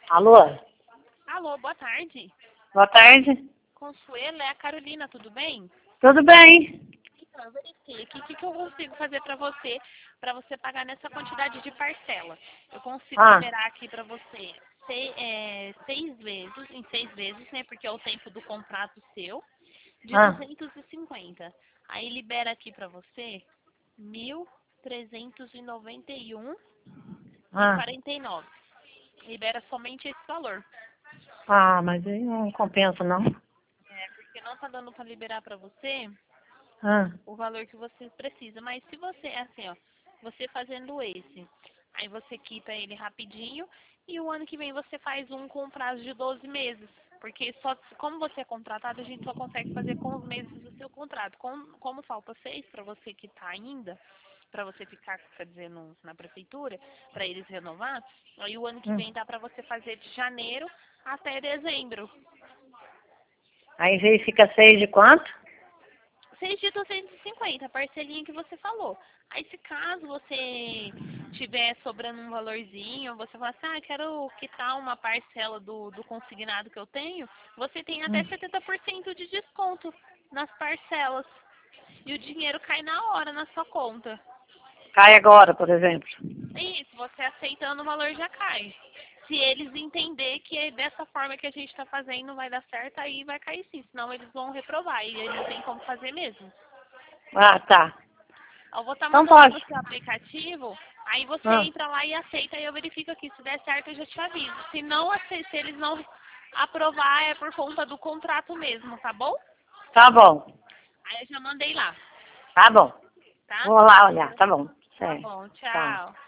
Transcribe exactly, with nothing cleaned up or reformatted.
Alô? Alô, boa tarde. Boa tarde. Consuelo, é a Carolina, tudo bem? Tudo bem? Então, eu verifiquei aqui o que, que eu consigo fazer para você, para você pagar nessa quantidade de parcela. Eu consigo Ah, liberar aqui para você seis, é, seis vezes, em seis vezes, né? Porque é o tempo do contrato seu, de ah, duzentos e cinquenta. Aí libera aqui para você mil trezentos e noventa e um e ah. quarenta e nove. Libera somente esse valor. Ah, mas aí não compensa, não. É, porque não tá dando para liberar para você Ah, o valor que você precisa. Mas se você, é assim, ó, você fazendo esse, aí você quita ele rapidinho e o ano que vem você faz um com prazo de doze meses. Porque só, como você é contratado, a gente só consegue fazer com os meses do seu contrato. Como, como falta seis para você quitar ainda, para você ficar, quer dizer, no, na prefeitura, para eles renovar, aí o ano que hum. vem dá para você fazer de janeiro até dezembro. Aí verifica seis de quanto? Seis de duzentos e cinquenta, a parcelinha que você falou. Aí se caso você tiver sobrando um valorzinho, você fala assim, ah, quero quitar uma parcela do, do consignado que eu tenho, você tem até Hum. setenta por cento de desconto nas parcelas. E o dinheiro cai na hora na sua conta. Cai agora, por exemplo. E isso, você aceitando o valor já cai. Se eles entender que é dessa forma que a gente está fazendo vai dar certo, aí vai cair sim, senão eles vão reprovar e aí não tem como fazer mesmo. Ah, tá. Eu vou estar Então mandando pode. para o seu aplicativo, aí você Ah, entra lá e aceita, aí eu verifico aqui. Se der certo, eu já te aviso. Se não, ace- se eles não aprovar, é por conta do contrato mesmo, tá bom? tá bom. Aí eu já mandei lá, Tá bom. tá? Vou lá olhar. Tá bom. Tá Certo. bom, Tá. tchau.